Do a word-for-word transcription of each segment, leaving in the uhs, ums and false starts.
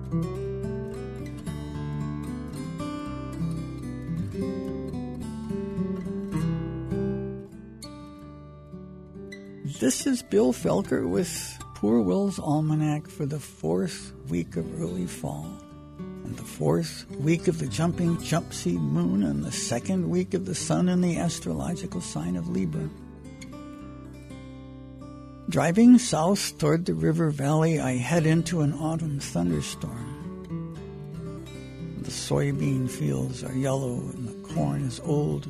This is Bill Felker with Poor Will's Almanac for the fourth week of early fall, and the fourth week of the jumping jump seed moon, and the second week of the sun in the astrological sign of Libra. Driving south toward the river valley, I head into an autumn thunderstorm. The soybean fields are yellow and the corn is old.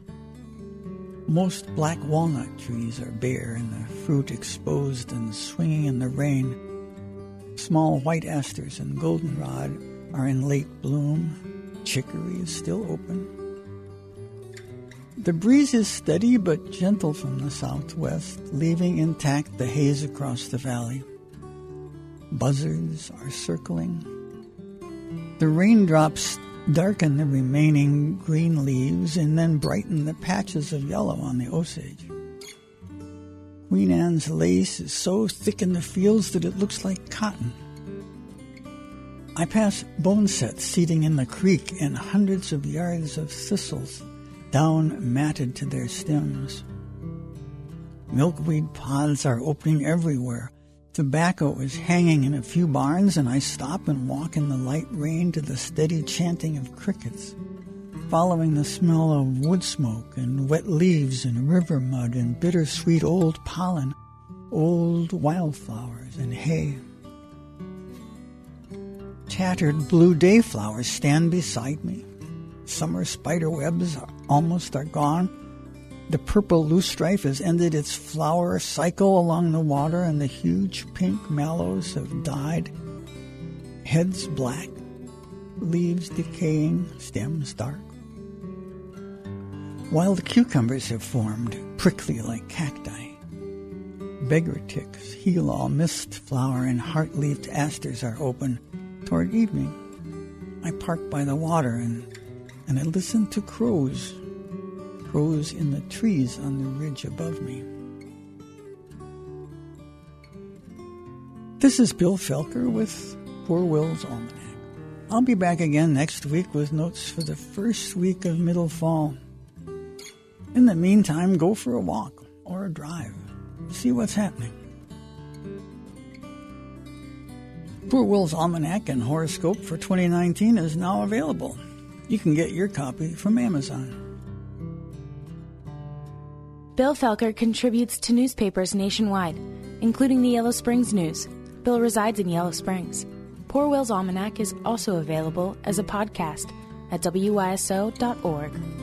Most black walnut trees are bare and the fruit exposed and swinging in the rain. Small white asters and goldenrod are in late bloom. Chicory is still open. The breeze is steady but gentle from the southwest, leaving intact the haze across the valley. Buzzards are circling. The raindrops darken the remaining green leaves and then brighten the patches of yellow on the osage. Queen Anne's lace is so thick in the fields that it looks like cotton. I pass bonesets seeding in the creek and hundreds of yards of thistles down matted to their stems. Milkweed pods are opening everywhere. Tobacco is hanging in a few barns, and I stop and walk in the light rain to the steady chanting of crickets, following the smell of wood smoke and wet leaves and river mud and bittersweet old pollen, old wildflowers and hay. Tattered blue dayflowers stand beside me. Summer spider webs are, almost are gone. The purple loosestrife has ended its flower cycle along the water, and the huge pink mallows have died. Heads black, leaves decaying, stems dark. Wild cucumbers have formed, prickly like cacti. Beggar ticks, heel-all mist flower, and heart-leafed asters are open. Toward evening, I park by the water and, and I listen to crows. Crows in the trees on the ridge above me. This is Bill Felker with Poor Will's Almanac. I'll be back again next week with notes for the first week of middle fall. In the meantime, go for a walk or a drive. See what's happening. Poor Will's Almanac and Horoscope for twenty nineteen is now available. You can get your copy from Amazon. Bill Felker contributes to newspapers nationwide, including the Yellow Springs News. Bill resides in Yellow Springs. Poor Will's Almanac is also available as a podcast at W Y S O dot org.